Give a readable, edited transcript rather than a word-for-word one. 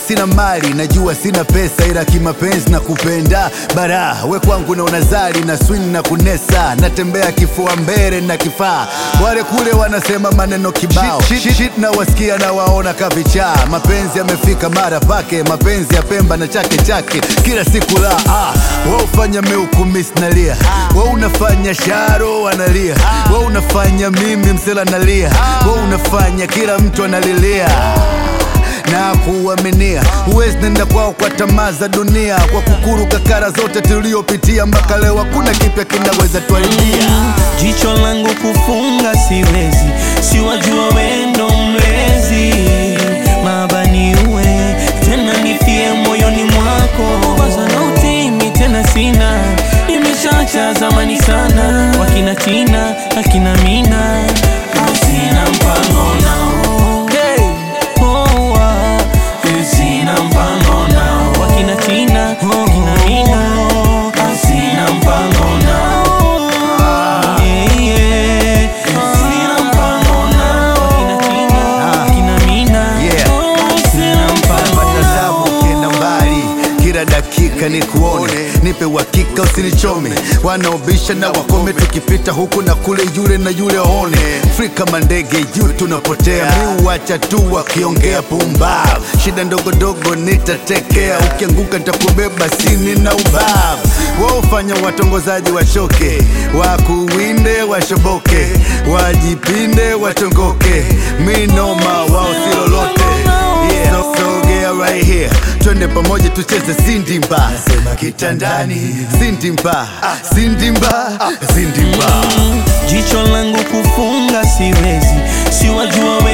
sina mali, najua sina pesa, ila kimapenzi na kupenda bara. We kwangu na unazali na swing na kunesa, natembea kifua mbele na kifaa. Wale kule wanasema maneno kibao, shit na wasikia na waona kavichaa. Mapenzi yamefika mara pake, mapenzi ya Pemba na chake chake kila siku la wewe ufanya meukumis nalia, wewe unafanya sharo wanalia, wewe unafanya mimi msela nalia, wewe unafanya kila mtu analilia na kuaminia. Uwezi nenda kwao kwa tamaa za dunia, kwa kukuruka kara zote tuliopitia mpaka leo hakuna kipya kinaweza tuaidia. Jicho langu kufunga siwezi, siwajua wendo mlezi. Mabani uwe tena nifie moyoni mwako, basa na utimi tena sina. Nimeshacha zamani sana, wakina Tina, akina Mina, sina mpango nao. Sina mpango nao, wakina Tina, akina Mina, sina mpango nao. Sina mpango nao, wakina Tina, akina Mina, sina mpango nao. Ukienda mbali kila dakika ni kuone, nipe uhakika usinichome. Wanaobisha na wakome, tukipita huku na kule, yule na yule one. Free kama ndege juu tunapotea, mi uacha tu wakiongea pumbavu. Shida ndogo dogo nitatekea, ukianguka nitakubeba sini na ubavu. Wao fanya watongozaji wachoke, wakuwinde washoboke, wajipinde watongoke. Mi noma wao si lolote. Sogea right here, twende pamoja tucheze sindimba. Sema kitandani sindimba, sindimba, sindimba. Jicho langu kufunga siwezi, siwajua